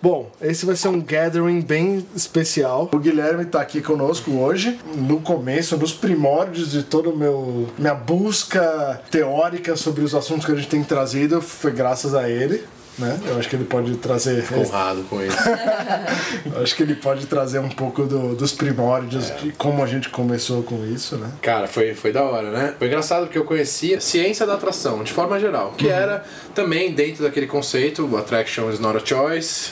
Bom, esse vai ser um gathering bem especial. O Guilherme tá aqui conosco hoje, no começo, nos primórdios de toda minha busca teórica sobre os assuntos que a gente tem trazido, foi graças a ele. Né? Eu acho que ele pode trazer... Fico honrado com isso. Eu acho que ele pode trazer um pouco dos primórdios de como a gente começou com isso, né? Cara, foi da hora, né? Foi engraçado porque eu conhecia ciência da atração, de forma geral, que era também dentro daquele conceito, attraction is not a choice,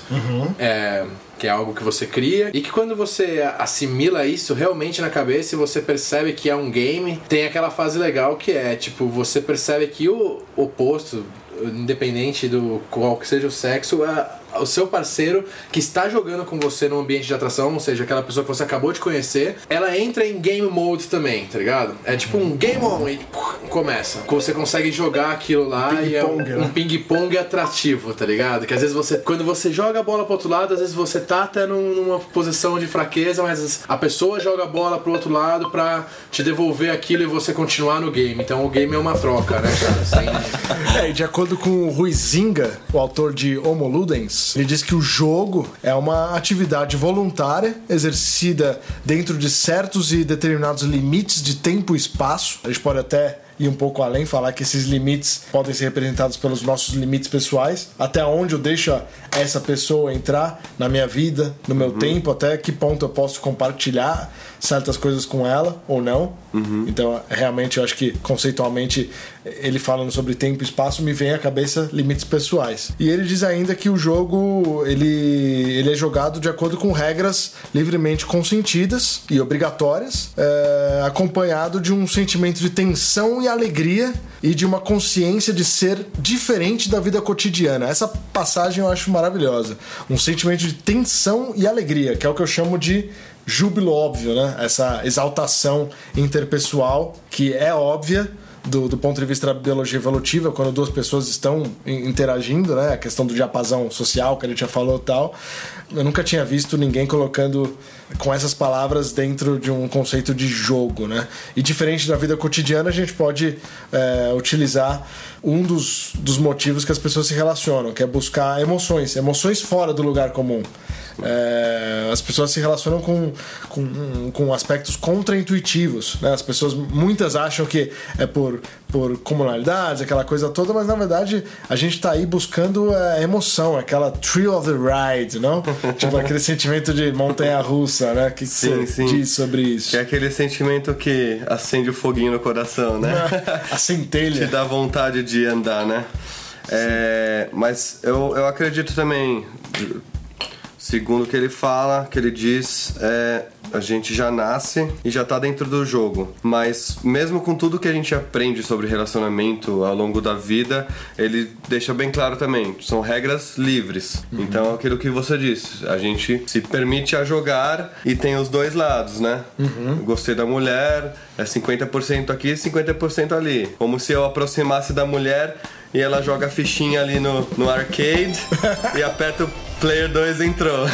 que é algo que você cria, e que quando você assimila isso realmente na cabeça e você percebe que é um game, tem aquela fase legal que é, tipo, você percebe que o oposto, independente do qual que seja o sexo, o seu parceiro que está jogando com você num ambiente de atração, ou seja, aquela pessoa que você acabou de conhecer, ela entra em game mode também, tá ligado? É tipo um game on e começa. Você consegue jogar aquilo lá e é um ping-pong atrativo, tá ligado? Que às vezes quando você joga a bola pro outro lado, às vezes você tá até numa posição de fraqueza, mas a pessoa joga a bola pro outro lado pra te devolver aquilo e você continuar no game. Então o game é uma troca, né, cara? E de acordo com o Huizinga, o autor de Homo Ludens, ele diz que o jogo é uma atividade voluntária exercida dentro de certos e determinados limites de tempo e espaço. A gente pode até ir um pouco além, falar que esses limites podem ser representados pelos nossos limites pessoais, até onde eu deixo essa pessoa entrar na minha vida, no meu tempo, até que ponto eu posso compartilhar certas coisas com ela ou não. Então, realmente, eu acho que conceitualmente, ele falando sobre tempo e espaço, me vem à cabeça limites pessoais. E ele diz ainda que o jogo ele é jogado de acordo com regras livremente consentidas e obrigatórias, acompanhado de um sentimento de tensão e alegria e de uma consciência de ser diferente da vida cotidiana. Essa passagem eu acho maravilhosa. Um sentimento de tensão e alegria, que é o que eu chamo de júbilo óbvio, né? Essa exaltação interpessoal que é óbvia do ponto de vista da biologia evolutiva, quando duas pessoas estão interagindo, né? A questão do diapasão social que a gente já falou e tal. Eu nunca tinha visto ninguém colocando com essas palavras dentro de um conceito de jogo, né? E diferente da vida cotidiana, a gente pode utilizar um dos motivos que as pessoas se relacionam, que é buscar emoções fora do lugar comum. As pessoas se relacionam com aspectos contraintuitivos, né? As pessoas, muitas acham que é por comunalidades, aquela coisa toda, mas na verdade a gente tá aí buscando emoção, aquela thrill of the ride, não? Tipo aquele sentimento de montanha-russa, né? Que você diz sobre isso? Que é aquele sentimento que acende o foguinho no coração, né? A centelha. Te dá vontade de andar, né? Mas eu acredito também, segundo o que ele fala, que ele diz, a gente já nasce e já tá dentro do jogo. Mas mesmo com tudo que a gente aprende sobre relacionamento ao longo da vida, ele deixa bem claro também, são regras livres. Então é aquilo que você disse, a gente se permite a jogar e tem os dois lados, né? Gostei da mulher, é 50% aqui, 50% ali. Como se eu aproximasse da mulher e ela joga a fichinha ali no arcade e aperta o player 2 entrou.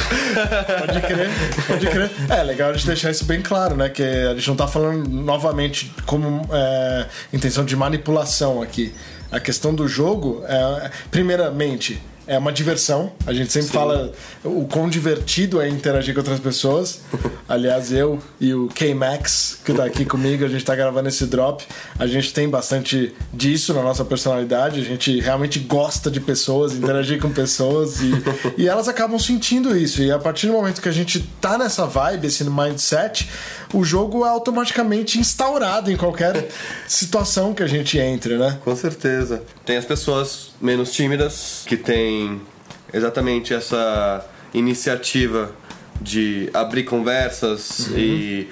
Pode crer. É legal a gente deixar isso bem claro, né? Que a gente não tá falando novamente como intenção de manipulação aqui. A questão do jogo, primeiramente, é uma diversão. A gente sempre fala o quão divertido é interagir com outras pessoas. Aliás, eu e o K-Max, que tá aqui comigo, a gente tá gravando esse drop. A gente tem bastante disso na nossa personalidade. A gente realmente gosta de pessoas, interagir com pessoas. E elas acabam sentindo isso. E a partir do momento que a gente tá nessa vibe, esse mindset, o jogo é automaticamente instaurado em qualquer situação que a gente entre, né? Com certeza. Tem as pessoas menos tímidas, que tem exatamente essa iniciativa de abrir conversas e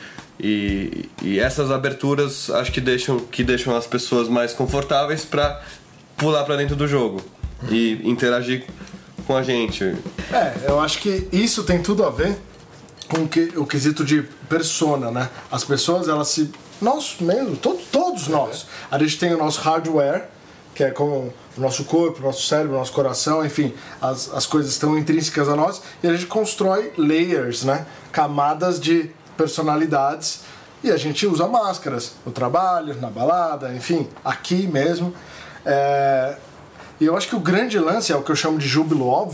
essas aberturas acho que deixam as pessoas mais confortáveis para pular para dentro do jogo e interagir com a gente. Eu acho que isso tem tudo a ver com o quesito de persona, né? As pessoas, nós mesmo, todos nós, a gente tem o nosso hardware, que é como o nosso corpo, o nosso cérebro, o nosso coração, enfim, as coisas estão intrínsecas a nós, e a gente constrói layers, né? Camadas de personalidades, e a gente usa máscaras no trabalho, na balada, enfim, aqui mesmo. E eu acho que o grande lance é o que eu chamo de júbilo óbvio,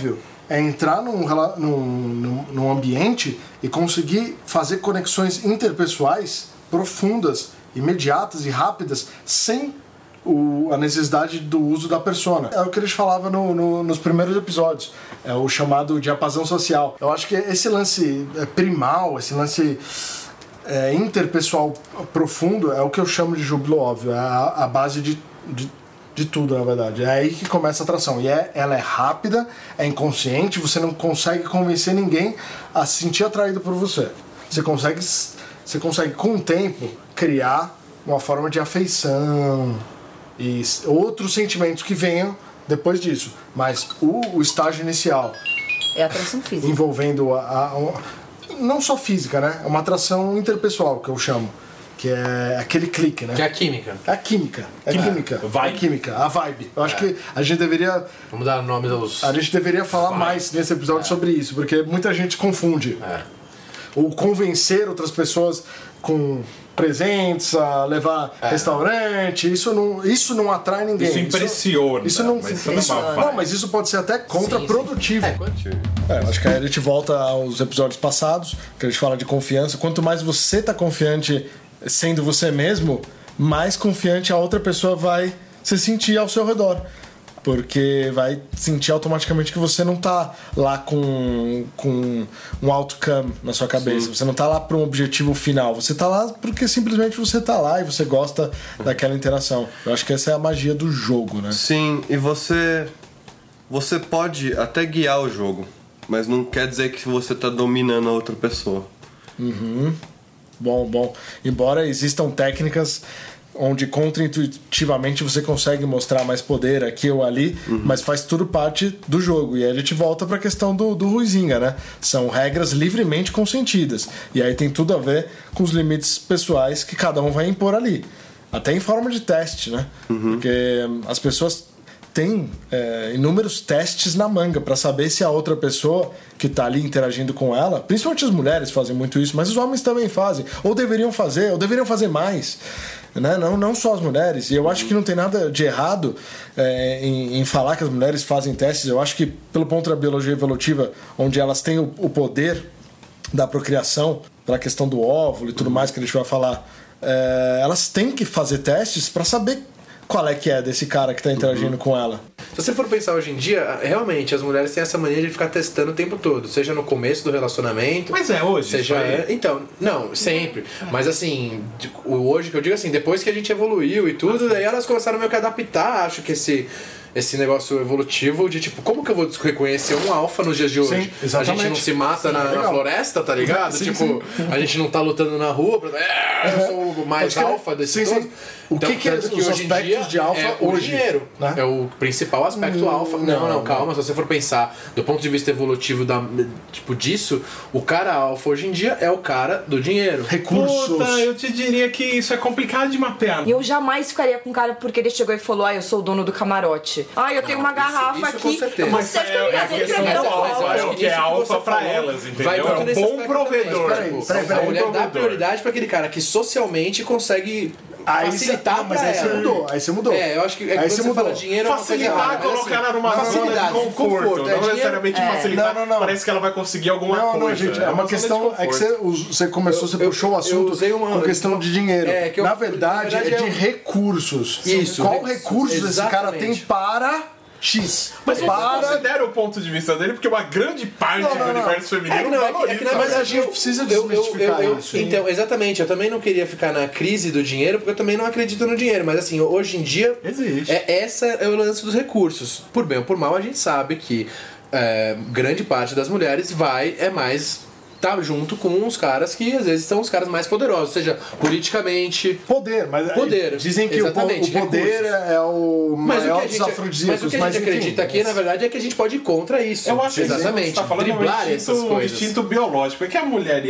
é entrar num ambiente e conseguir fazer conexões interpessoais profundas, imediatas e rápidas, sem a necessidade do uso da persona. É o que eles falavam nos primeiros episódios, é o chamado diapasão social. Eu acho que esse lance primal, esse lance interpessoal profundo é o que eu chamo de júbilo óbvio, é a base de tudo, na verdade. É aí que começa a atração. E ela é rápida, é inconsciente, você não consegue convencer ninguém a se sentir atraído por você. Você consegue com o tempo, criar uma forma de afeição e outros sentimentos que venham depois disso. Mas o estágio inicial é a atração física. Envolvendo não só física, né? É uma atração interpessoal, que eu chamo. Que é aquele clique, né? Que é a química. É a química. É a química. Vibe. É a química, a vibe. Eu acho que a gente deveria... Vamos dar nome aos... A gente deveria falar mais nesse episódio sobre isso, porque muita gente confunde. Ou convencer outras pessoas com presentes, a levar restaurante, isso não atrai ninguém. Isso impressiona. Isso não, mas mas isso pode ser até contraprodutivo. Eu acho que aí a gente volta aos episódios passados, que a gente fala de confiança. Quanto mais você tá confiante sendo você mesmo, mais confiante a outra pessoa vai se sentir ao seu redor. Porque vai sentir automaticamente que você não tá lá com um outcome na sua cabeça. Sim. Você não tá lá para um objetivo final. Você tá lá porque simplesmente você tá lá e você gosta daquela interação. Eu acho que essa é a magia do jogo, né? Sim, e você pode até guiar o jogo, mas não quer dizer que você tá dominando a outra pessoa. Bom. Embora existam técnicas onde contra-intuitivamente você consegue mostrar mais poder aqui ou ali, mas faz tudo parte do jogo. E aí a gente volta para a questão do Huizinga, né? São regras livremente consentidas. E aí tem tudo a ver com os limites pessoais que cada um vai impor ali. Até em forma de teste, né? Porque as pessoas têm inúmeros testes na manga para saber se a outra pessoa que tá ali interagindo com ela, principalmente as mulheres fazem muito isso, mas os homens também fazem, ou deveriam fazer mais, né? Não só as mulheres. E eu acho que não tem nada de errado em falar que as mulheres fazem testes. Eu acho que pelo ponto da biologia evolutiva, onde elas têm o poder da procriação, pela questão do óvulo e tudo mais que a gente vai falar, elas têm que fazer testes para saber qual é que é desse cara que tá interagindo com ela. Se você for pensar hoje em dia, realmente as mulheres têm essa mania de ficar testando o tempo todo, seja no começo do relacionamento. Mas hoje. Seja então, não, sempre. Mas assim, hoje que eu digo assim, depois que a gente evoluiu e tudo, daí elas começaram meio que a adaptar, acho que esse negócio evolutivo de tipo, como que eu vou reconhecer um alfa nos dias de hoje? Sim, exatamente. A gente não se mata na floresta, tá ligado? Sim. A gente não tá lutando na rua eu sou o mais alfa desse todo. O então, que é os hoje aspectos em dia de alfa o hoje? dinheiro, né? É o principal aspecto alfa. Não, calma, se você for pensar do ponto de vista evolutivo disso, o cara alfa hoje em dia é o cara do dinheiro. Recursos. Puta, eu te diria que isso é complicado de mapear. E eu jamais ficaria com o cara porque ele chegou e falou: eu sou o dono do camarote. Eu tenho uma garrafa isso aqui. Com certeza. Mas é a questão do alfa, é o que é alfa pra elas, entendeu? É um bom provedor. A mulher dá prioridade pra aquele cara que socialmente consegue facilitar pra ela. Aí você mudou. Eu acho que quando você fala dinheiro facilitar, colocar ela numa zona de conforto. Não necessariamente facilitar. Parece que ela vai conseguir alguma coisa. Não, gente, é uma questão. É que você puxou o assunto com questão de dinheiro. Na verdade, é de recursos. Isso. Qual recursos esse cara tem para X. Mas você considera o ponto de vista dele, porque uma grande parte do universo feminino valoriza. Mas a gente precisa desmistificar isso. Então, exatamente, eu também não queria ficar na crise do dinheiro, porque eu também não acredito no dinheiro. Mas assim, hoje em dia, essa é o lance dos recursos. Por bem ou por mal, a gente sabe que grande parte das mulheres mais tá junto com os caras que às vezes são os caras mais poderosos, seja politicamente. Poder. Dizem que o poder é o maior dos afrodisíacos. Mas o que a gente acredita aqui, na verdade, é que a gente pode ir contra isso. Eu acho que exatamente. Tá falando driblar essas coisas. O instinto biológico. Porque a mulher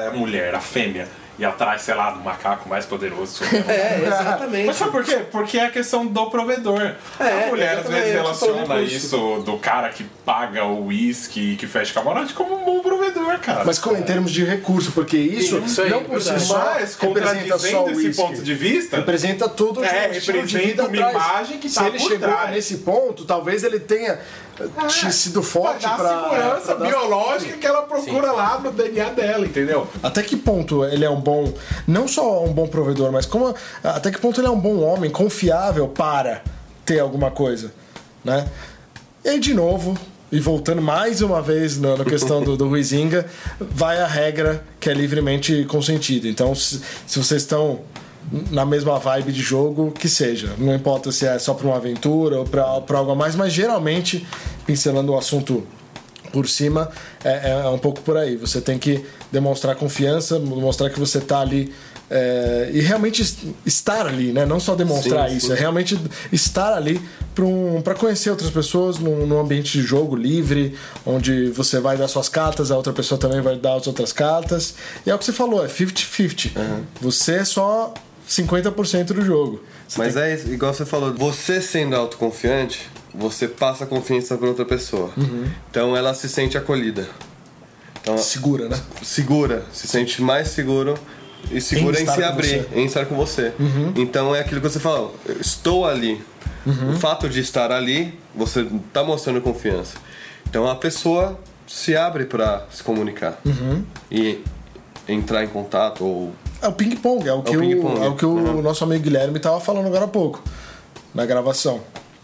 a fêmea, e atrás, sei lá, do macaco mais poderoso. Exatamente. Mas sabe por quê? Porque é a questão do provedor. A mulher às vezes relaciona isso do cara que paga o uísque e que fecha camarote como um bom provedor, cara. Mas em termos de recurso, porque isso não por si só representa só esse ponto de vista, representa todo o estilo de vida uma imagem que se ele chegou nesse ponto, talvez ele tenha sido forte pra dar segurança biológica que ela procura lá no DNA dela, entendeu? Até que ponto ele é um bom, não só um bom provedor, mas até que ponto ele é um bom homem, confiável para ter alguma coisa, né? E aí, de novo, e voltando mais uma vez na questão do Huizinga, vai a regra que é livremente consentida. Então, se vocês estão na mesma vibe de jogo, que seja. Não importa se é só para uma aventura ou para algo a mais, mas geralmente, pincelando o assunto por cima, é um pouco por aí. Você tem que demonstrar confiança, mostrar que você está ali e realmente estar ali, né? Não só demonstrar isso, é realmente estar ali para conhecer outras pessoas num ambiente de jogo livre, onde você vai dar suas cartas, a outra pessoa também vai dar as outras cartas. E é o que você falou, é 50-50. Você é só 50% do jogo. Mas é isso, igual você falou, você sendo autoconfiante, você passa a confiança para outra pessoa. Então ela se sente acolhida. Então, segura, né? Segura, se sente mais seguro e segura em se abrir, em estar com você. Então é aquilo que você falou, estou ali. O fato de estar ali, você está mostrando confiança. Então a pessoa se abre para se comunicar e entrar em contato ou... É o ping-pong, é o que o nosso amigo Guilherme estava falando agora há pouco, na gravação.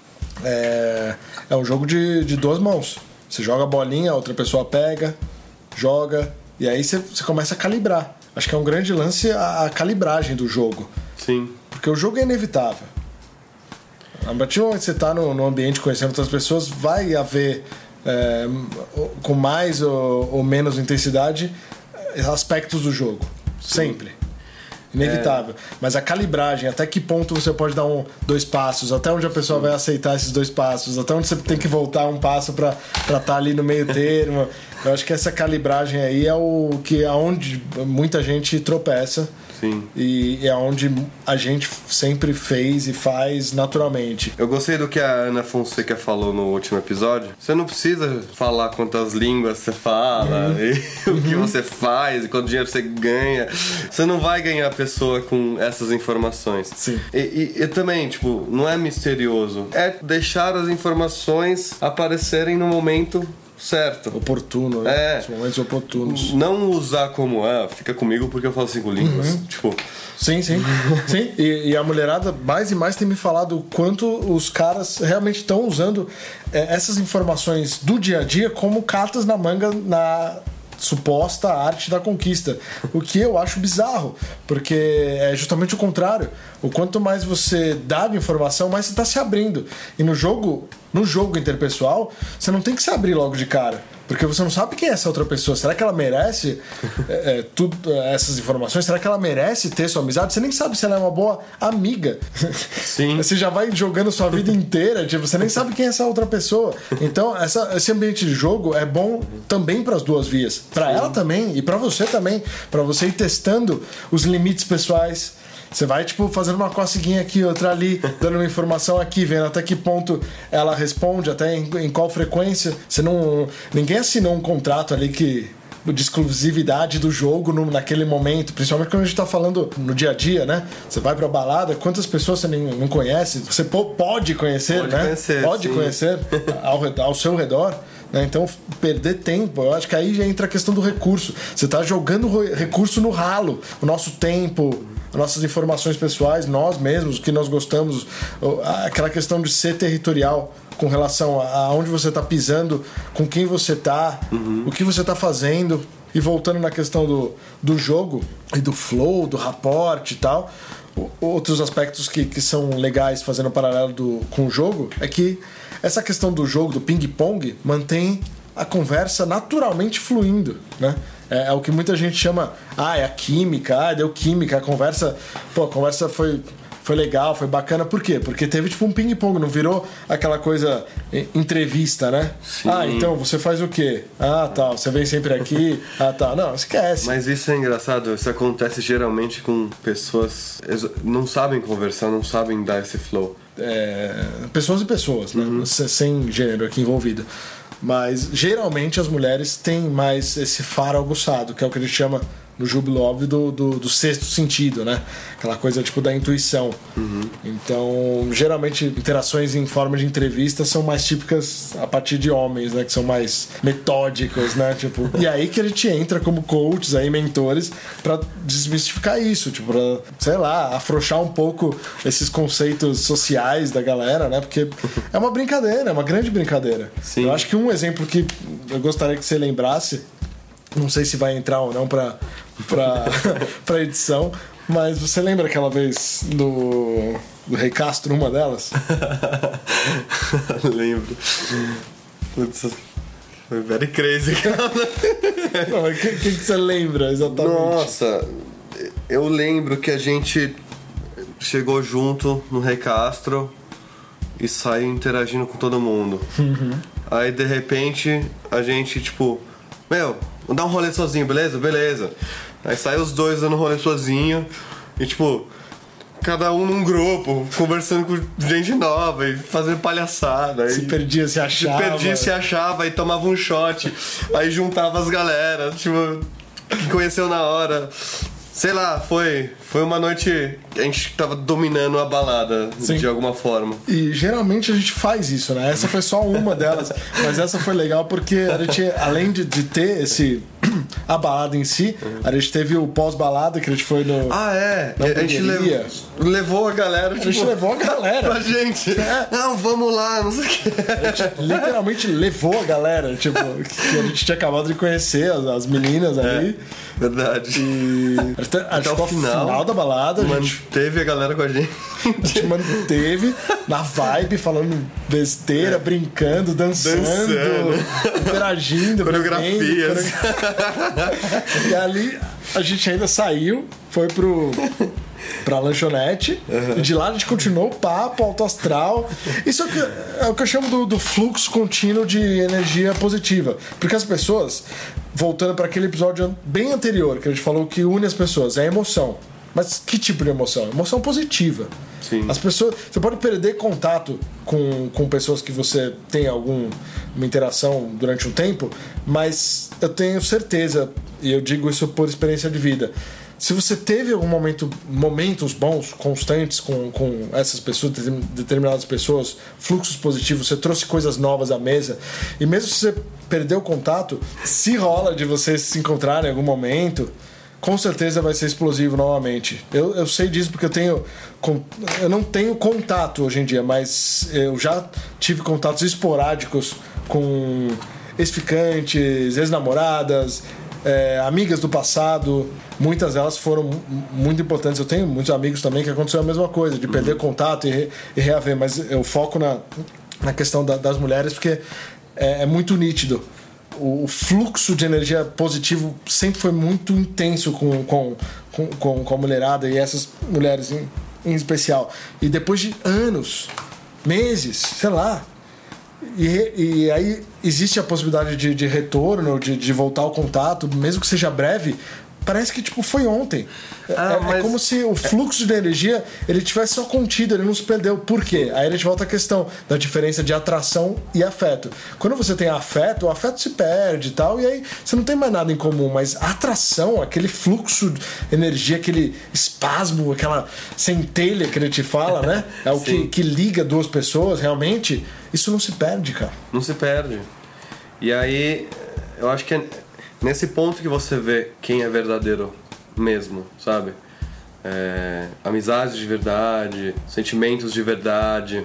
É um jogo de duas mãos. Você joga a bolinha, a outra pessoa pega, joga, e aí você começa a calibrar. Acho que é um grande lance a calibragem do jogo. Sim. Porque o jogo é inevitável. A partir do momento que você está no ambiente conhecendo outras pessoas, vai haver, com mais ou menos intensidade, aspectos do jogo. Sempre. Inevitável. Mas a calibragem, até que ponto você pode dar 2 passos, até onde a pessoa vai aceitar esses 2 passos, até onde você tem que voltar um passo para estar ali no meio termo. Eu acho que essa calibragem aí é aonde muita gente tropeça. Sim. E é onde a gente sempre fez e faz naturalmente. Eu gostei do que a Ana Fonseca falou no último episódio. Você não precisa falar quantas línguas você fala, e o que você faz, e quanto dinheiro você ganha. Você não vai ganhar a pessoa com essas informações. Sim. E também, tipo, não é misterioso. É deixar as informações aparecerem no momento certo. Oportuno, né? Os momentos oportunos. Não usar como, fica comigo porque eu falo 5 línguas. Tipo... Sim. Sim. E a mulherada mais e mais tem me falado o quanto os caras realmente estão usando essas informações do dia a dia como cartas na manga na suposta arte da conquista. O que eu acho bizarro, porque é justamente o contrário. O quanto mais você dá de informação, mais você está se abrindo. E no jogo interpessoal, você não tem que se abrir logo de cara, porque você não sabe quem é essa outra pessoa. Será que ela merece essas informações? Será que ela merece ter sua amizade? Você nem sabe se ela é uma boa amiga. Sim. Você já vai jogando sua vida inteira, tipo, você nem sabe quem é essa outra pessoa. Então, esse ambiente de jogo é bom também para as duas vias. Para ela também e para você também. Para você ir testando os limites pessoais. Você vai, tipo, fazendo uma coceguinha aqui, outra ali, dando uma informação aqui, vendo até que ponto ela responde, até em qual frequência. Ninguém assinou um contrato ali de exclusividade do jogo naquele momento, principalmente quando a gente tá falando no dia a dia, né? Você vai pra balada, quantas pessoas você não conhece? Você pode conhecer, né? Pode conhecer ao seu redor. Então, perder tempo, eu acho que aí já entra a questão do recurso. Você tá jogando recurso no ralo, o nosso tempo, nossas informações pessoais, nós mesmos, o que nós gostamos, aquela questão de ser territorial com relação a onde você está pisando, com quem você está, o que você está fazendo. E voltando na questão do jogo e do flow, do rapport e tal, outros aspectos que são legais fazendo um paralelo com o jogo é que essa questão do jogo, do ping-pong, mantém a conversa naturalmente fluindo, né? É o que muita gente chama, é a química, deu química, a conversa foi legal, foi bacana. Por quê? Porque teve tipo um ping-pong, não virou aquela coisa entrevista, né? Sim. Então, você faz o quê? Tá, você vem sempre aqui, tá. Não, esquece. Mas isso é engraçado, isso acontece geralmente com pessoas que não sabem conversar, não sabem dar esse flow. Pessoas e pessoas, né? Sem gênero aqui envolvido. Mas geralmente as mulheres têm mais esse faro aguçado, que é o que a gente chama no júbilo óbvio do sexto sentido, né? Aquela coisa tipo da intuição. Então, geralmente, interações em forma de entrevista são mais típicas a partir de homens, né? Que são mais metódicos, né? Tipo, e aí que a gente entra como coaches, aí, mentores, pra desmistificar isso, tipo, pra, sei lá, afrouxar um pouco esses conceitos sociais da galera, né? Porque é uma brincadeira, é uma grande brincadeira. Sim. Eu acho que um exemplo que eu gostaria que você lembrasse, não sei se vai entrar ou não pra edição, mas você lembra aquela vez do Rei Castro, uma delas? Lembro. Putz, foi very crazy, cara. Não, mas o que você lembra exatamente? Nossa, eu lembro que a gente chegou junto no Rei Castro e saiu interagindo com todo mundo. Aí, de repente, a gente, tipo... Meu, vamos dar um rolê sozinho, beleza? Beleza. Aí sai os dois dando um rolê sozinho e, tipo, cada um num grupo, conversando com gente nova e fazendo palhaçada. Se perdia, se achava. Aí tomava um shot. Aí juntava as galera, tipo, que conheceu na hora. Sei lá, foi uma noite que a gente tava dominando a balada. Sim. De alguma forma. E geralmente a gente faz isso, né? Essa foi só uma delas, mas essa foi legal porque a gente, além de ter a balada em si, a gente teve o pós-balada que a gente foi no... Ah, é? A gente levou a galera. A gente levou a galera. Pra gente. Não, vamos lá, não sei o que. A gente literalmente levou a galera, tipo, que a gente tinha acabado de conhecer, as meninas ali. Verdade. E até o final da balada, manteve a galera com a gente. A gente manteve na vibe, falando besteira, brincando, dançando, interagindo, coreografias. E ali a gente ainda saiu, foi pra lanchonete, e de lá a gente continuou o papo, alto astral. Isso é o que eu chamo do fluxo contínuo de energia positiva. Porque as pessoas, voltando para aquele episódio bem anterior, que a gente falou que une as pessoas, é a emoção. Mas que tipo de emoção? Emoção positiva. Sim. As pessoas, você pode perder contato com pessoas que você tem alguma interação durante um tempo, mas eu tenho certeza, e eu digo isso por experiência de vida, se você teve algum momentos bons, constantes com essas pessoas, determinadas pessoas, fluxos positivos, você trouxe coisas novas à mesa, e mesmo se você perdeu o contato, se rola de vocês se encontrarem em algum momento, com certeza vai ser explosivo novamente. Eu sei disso porque eu não tenho contato hoje em dia, mas eu já tive contatos esporádicos com ex-ficantes, ex-namoradas, amigas do passado. Muitas delas foram muito importantes. Eu tenho muitos amigos também que aconteceu a mesma coisa, de perder contato e reaver, mas eu foco na questão das mulheres porque é muito nítido. O fluxo de energia positivo sempre foi muito intenso com a mulherada e essas mulheres em especial. E depois de anos, meses, sei lá, e aí existe a possibilidade de retorno, de voltar ao contato, mesmo que seja breve. Parece que tipo foi ontem. É como se o fluxo de energia ele tivesse só contido, ele não se perdeu. Por quê? Aí a gente volta à questão da diferença de atração e afeto. Quando você tem afeto, o afeto se perde e tal, e aí você não tem mais nada em comum. Mas a atração, aquele fluxo de energia, aquele espasmo, aquela centelha que ele te fala, né? É o que liga duas pessoas, realmente. Isso não se perde, cara. Não se perde. E aí, eu acho que nesse ponto que você vê quem é verdadeiro mesmo, sabe? Amizades de verdade, sentimentos de verdade.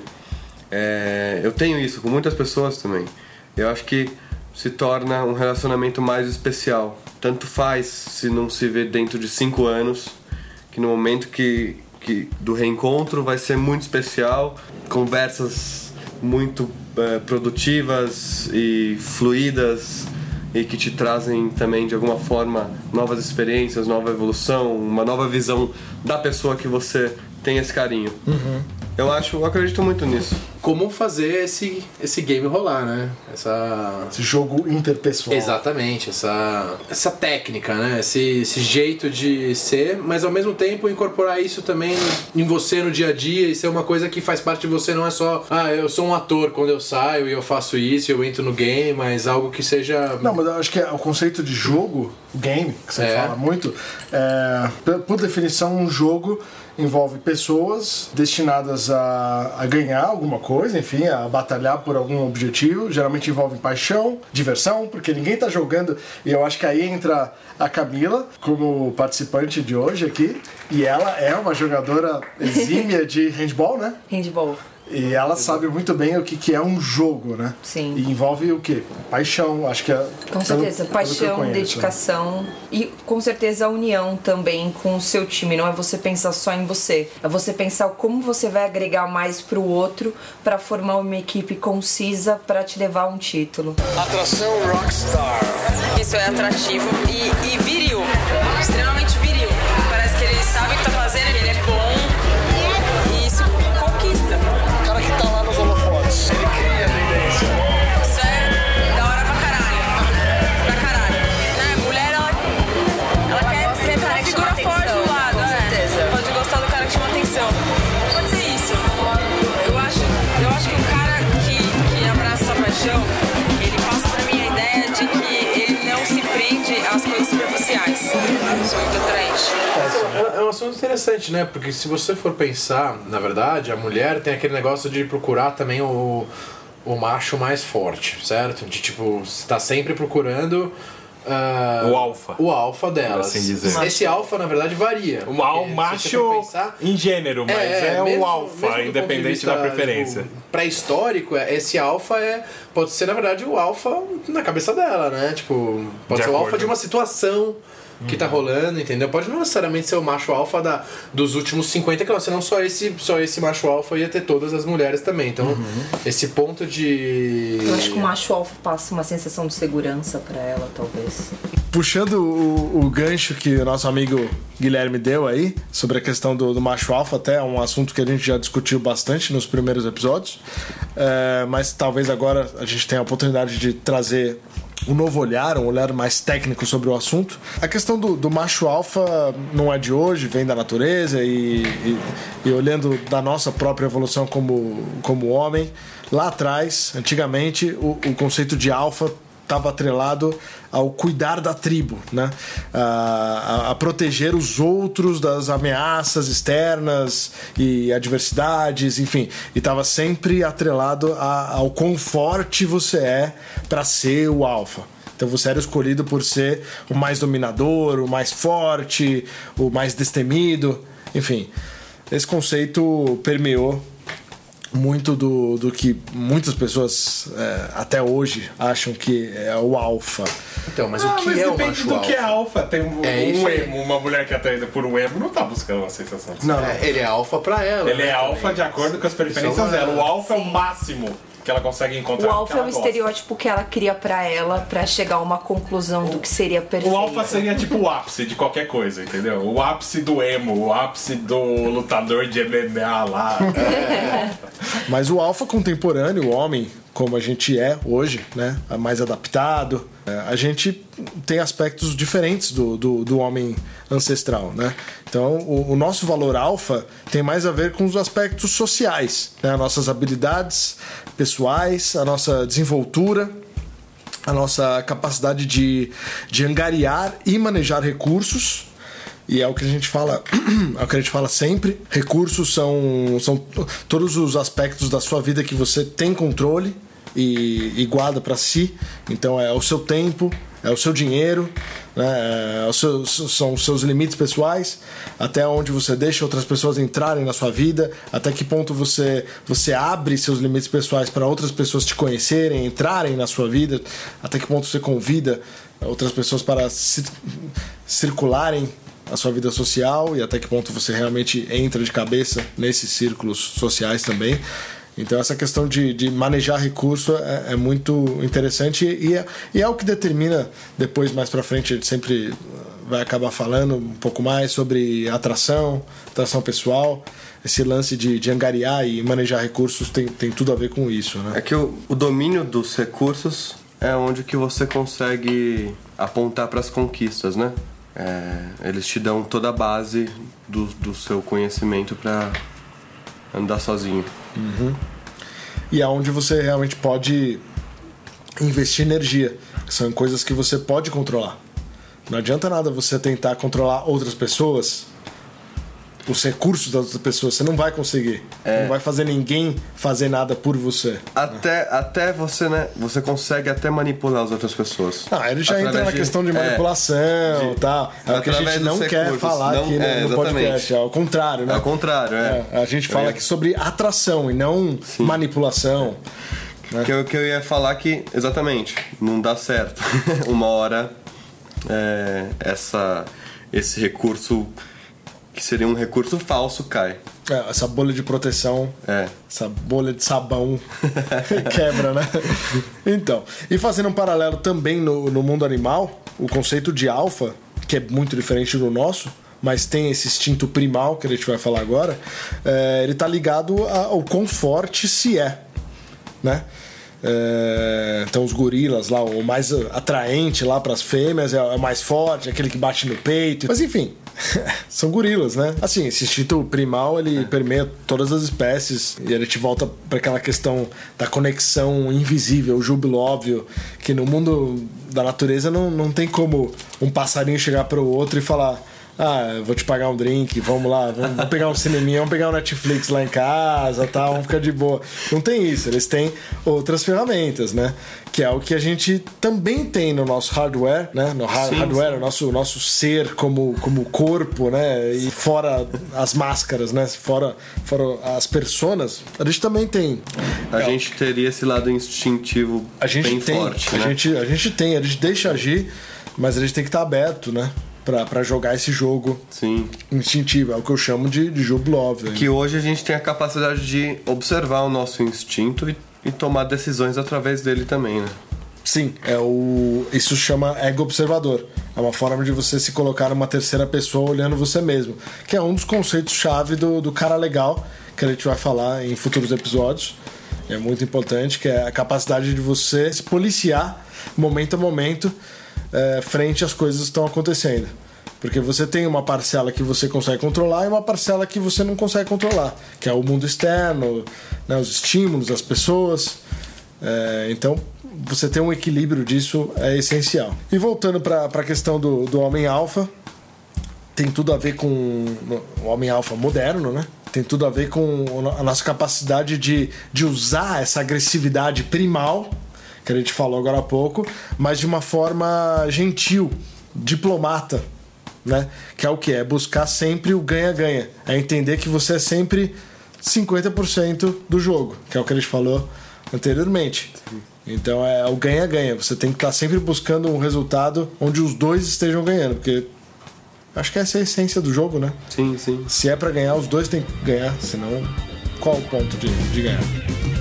Eu tenho isso com muitas pessoas também. Eu acho que se torna um relacionamento mais especial. Tanto faz se não se vê dentro de 5 anos, que no momento que do reencontro vai ser muito especial, conversas muito produtivas e fluídas, e que te trazem também de alguma forma novas experiências, nova evolução, uma nova visão da pessoa que você tem esse carinho. Eu acredito muito nisso. como fazer esse game rolar, né? Esse jogo interpessoal. Exatamente, essa técnica, né? Esse jeito de ser, mas ao mesmo tempo incorporar isso também em você no dia a dia e ser uma coisa que faz parte de você, não é só, eu sou um ator quando eu saio e eu faço isso, eu entro no game, mas algo que seja... Não, mas eu acho que o conceito de jogo, game, que você fala muito, por definição, um jogo envolve pessoas destinadas a ganhar alguma coisa, enfim, a batalhar por algum objetivo. Geralmente envolve paixão, diversão, porque ninguém tá jogando. E eu acho que aí entra a Camila como participante de hoje aqui. E ela é uma jogadora exímia de handball, né? Handball. E ela sabe muito bem o que é um jogo, né? Sim. E envolve o quê? Paixão, acho que é... Com certeza, paixão, dedicação e com certeza a união também com o seu time. Não é você pensar só em você, é você pensar como você vai agregar mais pro outro para formar uma equipe concisa para te levar a um título. Atração Rockstar. Isso é atrativo e viril, extremamente viril. Parece que ele sabe o que tá fazendo, ele é bom e isso conquista. O cara que tá lá nos holofotes. Ele cria a tendência. Isso é da hora pra caralho. Pra caralho. Né? A mulher, ela quer ser uma figura forte do lado, com certeza. Pode gostar do cara que chama atenção. Pode ser isso. Eu acho que o cara que abraça essa paixão, ele passa pra mim a ideia de que ele não se prende às coisas superficiais. Isso é muito atraente. É um assunto interessante, né? Porque se você for pensar, na verdade, a mulher tem aquele negócio de procurar também o macho mais forte, certo? De tipo, está sempre procurando o alfa delas. Assim dizer. Esse alfa, na verdade, varia. O macho em gênero, mas é o alfa, independente da preferência. Tipo, pré-histórico, esse alfa pode ser, na verdade, o alfa na cabeça dela, né? Tipo, pode ser o alfa de uma situação que tá rolando, entendeu? Pode não necessariamente ser o macho alfa dos últimos 50 quilômetros, senão só esse macho alfa ia ter todas as mulheres também. Então, esse ponto de... Eu acho que o macho alfa passa uma sensação de segurança pra ela, talvez. Puxando o gancho que o nosso amigo Guilherme deu aí, sobre a questão do macho alfa, até é um assunto que a gente já discutiu bastante nos primeiros episódios, mas talvez agora a gente tenha a oportunidade de trazer um novo olhar, um olhar mais técnico sobre o assunto. A questão do macho alfa não é de hoje, vem da natureza e olhando da nossa própria evolução como homem. Lá atrás, antigamente, o conceito de alfa estava atrelado ao cuidar da tribo, né? A proteger os outros das ameaças externas e adversidades, enfim, e estava sempre atrelado ao quão forte você é para ser o alfa. Então você era escolhido por ser o mais dominador, o mais forte, o mais destemido, enfim. Esse conceito permeou muito do que muitas pessoas até hoje acham que é o alfa. Então, mas o que é o macho alfa? Do que é alfa. Tem um emo, uma mulher que é atraída por um emo não tá buscando uma sensação de não, ele é alfa pra ela. Ele é alfa de acordo com as preferências dela. O alfa é o máximo que ela consegue encontrar. O alfa é um estereótipo que ela cria pra ela pra chegar a uma conclusão do que seria perfeito. O alfa seria tipo o ápice de qualquer coisa, entendeu? O ápice do emo, o ápice do lutador de MMA lá. Mas o alfa contemporâneo, o homem como a gente é hoje, né, mais adaptado, a gente tem aspectos diferentes do homem ancestral, né? Então, o nosso valor alfa tem mais a ver com os aspectos sociais, né? Nossas habilidades pessoais, a nossa desenvoltura, a nossa capacidade de angariar e manejar recursos. E é o que a gente fala, sempre. Recursos são todos os aspectos da sua vida que você tem controle e guarda para si. Então é o seu tempo, é o seu dinheiro, né? São os seus limites pessoais, até onde você deixa outras pessoas entrarem na sua vida, até que ponto você abre seus limites pessoais para outras pessoas te conhecerem, entrarem na sua vida, até que ponto você convida outras pessoas para circularem a sua vida social e até que ponto você realmente entra de cabeça nesses círculos sociais também. Então essa questão de manejar recurso é muito interessante e é o que determina depois, mais pra frente, a gente sempre vai acabar falando um pouco mais sobre atração pessoal. Esse lance de angariar e manejar recursos tem tudo a ver com isso, né? É que o domínio dos recursos é onde que você consegue apontar para as conquistas, né? Eles te dão toda a base do seu conhecimento para andar sozinho. Uhum. E é onde você realmente pode investir energia. São coisas que você pode controlar. Não adianta nada você tentar controlar outras pessoas, os recursos das outras pessoas. Você não vai conseguir. Não vai fazer ninguém fazer nada por você. Até você, né? Você consegue até manipular as outras pessoas. Ele já entra na questão de manipulação e tal. É o que a gente não quer falar aqui no podcast. É ao contrário, né? É ao contrário, A gente fala aqui sobre atração e não manipulação. Né? Que eu ia falar que, exatamente, não dá certo. Uma hora esse recurso, que seria um recurso falso, cai. Essa bolha de proteção, essa bolha de sabão quebra, né? Então, e fazendo um paralelo também no mundo animal, o conceito de alfa, que é muito diferente do nosso, mas tem esse instinto primal, que a gente vai falar agora, ele tá ligado ao quão forte se é, né? Então os gorilas lá, o mais atraente lá para as fêmeas é o mais forte, aquele que bate no peito, mas enfim, são gorilas, né? Assim, esse instinto primal ele permeia todas as espécies e a gente volta para aquela questão da conexão invisível, o júbilo óbvio, que no mundo da natureza não tem como um passarinho chegar para o outro e falar: eu vou te pagar um drink, vamos lá, vamos pegar um cineminha, vamos pegar um Netflix lá em casa, tá? Vamos ficar de boa. Não tem isso, eles têm outras ferramentas, né? Que é o que a gente também tem no nosso hardware, né? No hardware, o nosso ser como corpo, né? E fora as máscaras, né? Fora as personas, a gente também tem. A gente teria esse lado instintivo bem forte, né? A gente deixa agir, mas a gente tem que estar aberto, né? Pra jogar esse jogo instintivo. É o que eu chamo de júbilo óbvio. Que hoje a gente tem a capacidade de observar o nosso instinto e tomar decisões através dele também, né? Sim, isso chama ego observador. É uma forma de você se colocar numa terceira pessoa olhando você mesmo, que é um dos conceitos-chave do cara legal, que a gente vai falar em futuros episódios. É muito importante, que é a capacidade de você se policiar momento a momento frente às coisas que estão acontecendo. Porque você tem uma parcela que você consegue controlar e uma parcela que você não consegue controlar, que é o mundo externo, né, os estímulos, as pessoas. Então, você ter um equilíbrio disso é essencial. E voltando para a questão do homem alfa, tem tudo a ver com o homem alfa moderno, né? Tem tudo a ver com a nossa capacidade de usar essa agressividade primal, que a gente falou agora há pouco, mas de uma forma gentil, diplomata, né? Que é o que? É buscar sempre o ganha-ganha. É entender que você é sempre 50% do jogo, que é o que a gente falou anteriormente. Então é o ganha-ganha. Você tem que estar sempre buscando um resultado onde os dois estejam ganhando, porque acho que essa é a essência do jogo, né? Sim. Se é pra ganhar, os dois têm que ganhar, senão qual o ponto de ganhar?